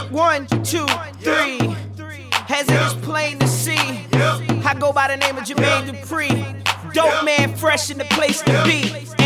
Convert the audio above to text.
1, 2, 3. As it is plain to see, I go by the name of Jermaine Dupri. Dope man, fresh in the place to be.